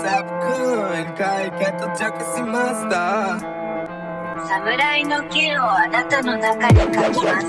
صبر کن کاری که تو جا کسی ماستا 侍の剣をあなたの中に書きます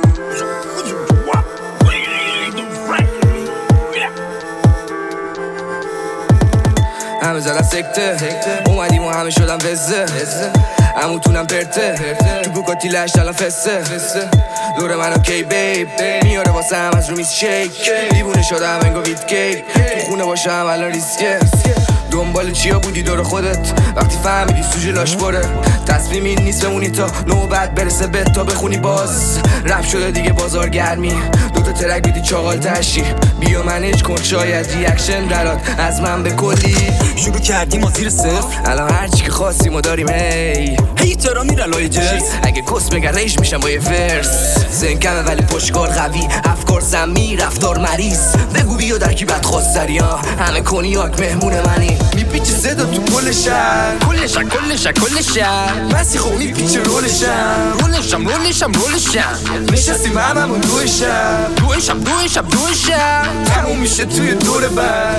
همه زدن سکته اومدیم و همه شدن وزه همونتونم پرته تو بوکاتی لشت الان فسته دور منو کی بیب میاره واسه هم از رو میز شیک دیوونه شدم انگو ویت کیک تو خونه باشم الان ریسکه دنبال چیا بودی دور خودت وقتی فهمیدی سوژه لاش بره تصمیم این نیست بمونی تا نوبت برسه به تا بخونی باز رپ شده دیگه بازار گرمی دوتا ترک بیدی چاقال تشی بیا منیج کن شاید ریاکشن درات از من به کلی شروع کردیم ما زیر صفر الان هرچی که خواستیم ما داریم هی ترا میرن لای جرس اگه کس بگن ریش میشم با یه ورس زن کمه ولی پشتکار قوی افکار زمین رفتار مریض بگو بیا در کی بدخواست داری همه کنیاک مهمون منی میپیچه صدا تو کل شهر کل شهر مسی خب میپیچه رولشم نشستیم هممون دو شب تموم میشه توی دور بعد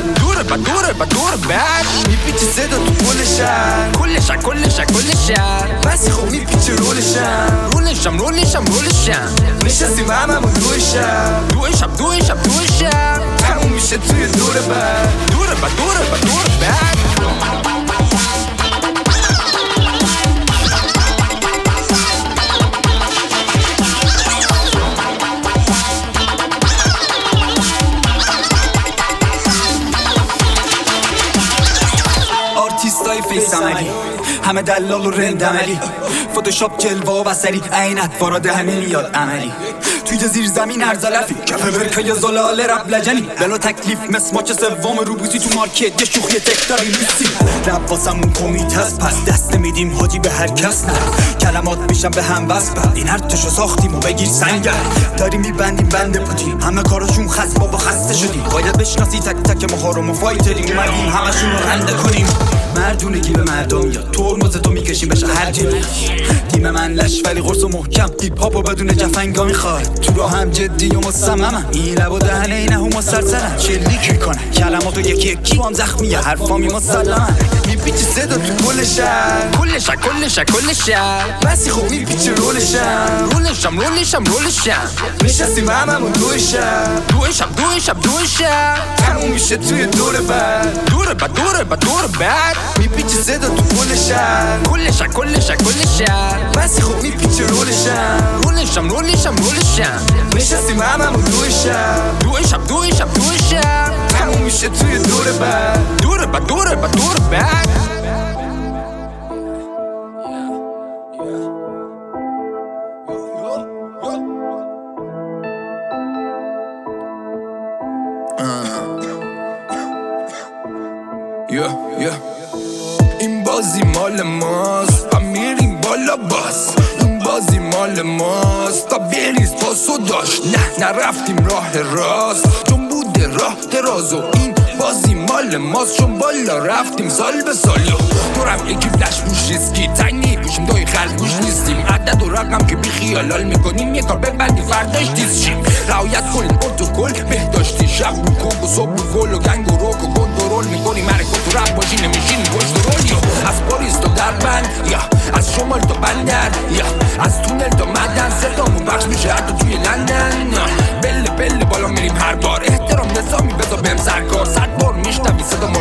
میپیچه صدا تو کل شهر کل شهر مسی خب میپیچه رولشم نشستیم هممون دو شب تموم میشه توی دور بعد آرتیستای فیس عملی همه دلال و رند عملی فوتوشاپ جلوه و بسری عینت وارد همه میاد عملی توی زیر زمین هر زلفی کف برکه زلال رب لجنی بلا تکلیف مسماچ سوم روبوسی تو مارکت یه شوخی تکتاری لوسی رب واسمون کمیت هست پس دست میدیم حاجی به هر کس نه کلمات میشن به هم بس بعد این هر تشو ساختیم و بگیر سنگر داریم میبندیم بنده پوتین همه کاراشون خس بابا خسته شدیم باید بشناسی تک تک مهارم و فایتریم اومدیم همشون رو رنده کنیم مردونگی به مردم یا ترمز تو میکشیم بشه هر جبی تیم من لش ولی قرص و محکم هیپ هاپ و بدون جفنگا میخواد تو رو هم جدی و مصممم این لب و دهنه اینه هم سرسرم شلیک میکنن کلماتو یکی یکی هم زخمیه حرفامی مسلمم میپیچه صدا تو کل شهر کل شهر مسی خب میپیچه رولشم نشستیم هممون دو شب تموم میشه توی دور بعد میپیچه صدا تو کل شهر کل شهر مسی خب میپیچه رولشم نشستیم هممون دو شب تموم میشه توی دور بعد این بازی مال ماست و میریم بالا باز این بازی مال ماست تا بریز پاسو داشت نه رفتیم راه راست چون بوده راه دراز و این بازی مال ماست چون بالا رفتیم سال به سال دورم یکی فلش بوش ریسکی تنگی بوشیم دای خلق گوش نیستیم عدد و رقم که بی خیالال میکنیم یه کار ببندی فرداش دیز شیم رعایت کنیم پروتکل بهداشتی شب بکن و صبح گل و گنگ و روک و کنترل میکنیم حرکات و رق باشی نمیشین پشت رول یا از پاریس تا دربند یا از شمال تا بندر یا از تونل تا مدن صدامون پخش میشه حتی توی لندن بله بالا میریم هر بار احترام نظامی بذار بهم سرکار 100 بار میشنوی صدام